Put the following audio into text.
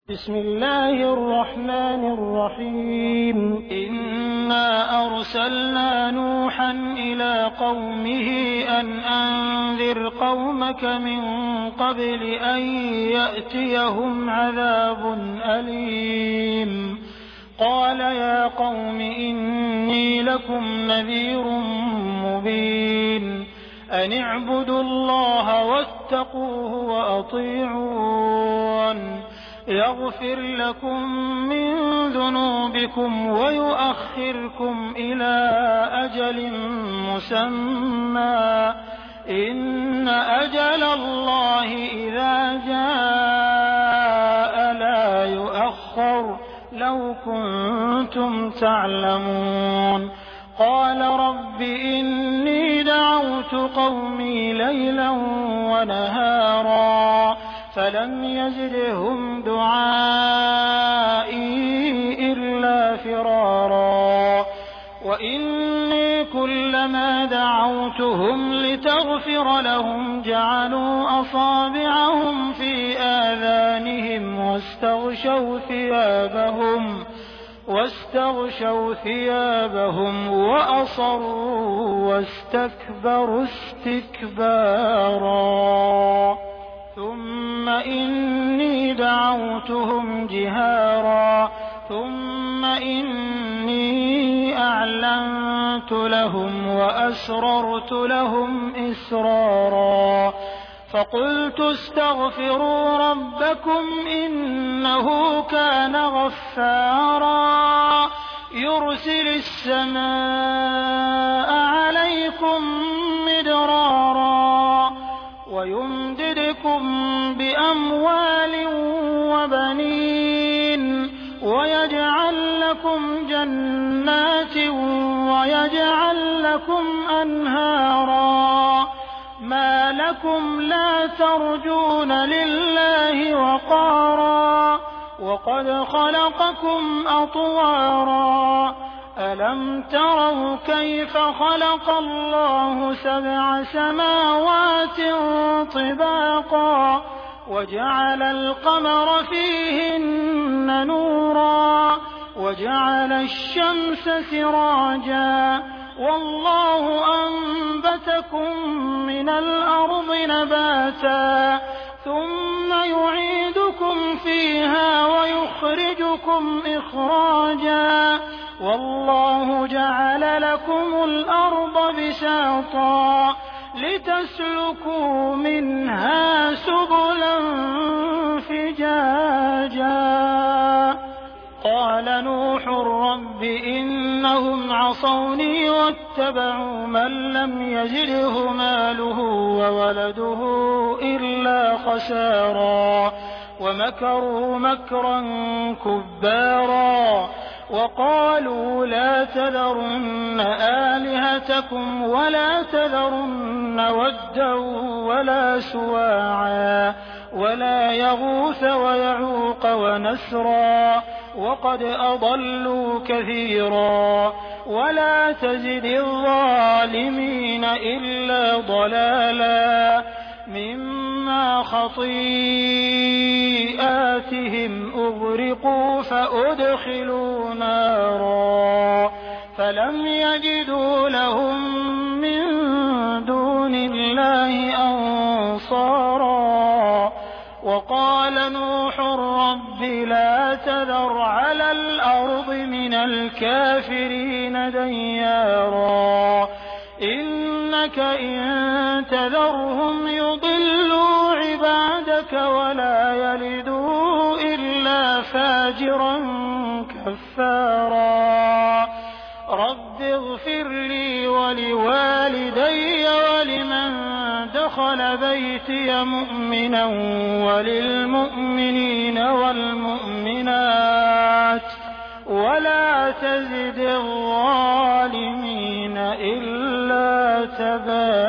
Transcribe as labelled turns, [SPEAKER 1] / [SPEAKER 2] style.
[SPEAKER 1] بسم الله الرحمن الرحيم إنا أرسلنا نوحا إلى قومه أن أنذر قومك من قبل أن يأتيهم عذاب أليم قال يا قوم إني لكم نذير مبين أن اعبدوا الله واتقوه وأطيعون يغفر لكم من ذنوبكم ويؤخركم إلى أجل مسمى إن أجل الله إذا جاء لا يؤخر لو كنتم تعلمون قال رب إني دعوت قومي ليلا ونهارا فلم يزدهم دعائي إلا فرارا وإني كلما دعوتهم لتغفر لهم جعلوا أصابعهم في آذانهم واستغشوا ثيابهم وأصروا واستكبروا استكبارا ثم إني دعوتهم جهارا ثم إني أعلنت لهم وأسررت لهم إسرارا فقلت استغفروا ربكم إنه كان غفارا يرسل السماء عليكم مدرارا ويمددكم بأموال وبنين ويجعل لكم جنات ويجعل لكم أنهارا ما لكم لا ترجون لله وقارا وقد خلقكم أطوارا ألم تروا كيف خلق الله 7 سماوات طباقا وجعل القمر فيهن نورا وجعل الشمس سراجا والله أنبتكم من الأرض نباتا ثم يعيدكم فيها ويخرجكم إخراجا والله جعل لكم الأرض بساطا لتسلكوا منها سبلا فجاجا قال نوح رب إنهم عصوني واتبعوا من لم يزده ماله وولده إلا خسارا ومكروا مكرا كبارا وقالوا لا تذرن آلهتكم ولا تذرن ودا ولا سواعا ولا يغوث ويعوق ونسرا وقد أضلوا كثيرا ولا تزد الظالمين إلا ضلالا مما خطيئاتهم أغرقوا فأدخلوا نارا فلم يجدوا لهم من دون الله أنصارا وقال نوح رب لا تذر على الأرض من الكافرين ديارا إنك إن تذرهم يضلوا عبادك ولا يلدوا إلا فاجرا كفارا رب اغفر لي ولوالدي ولمن دخل بيتي مؤمنا وللمؤمنين والمؤمنات ولا تزد الظالمين إلا تبارا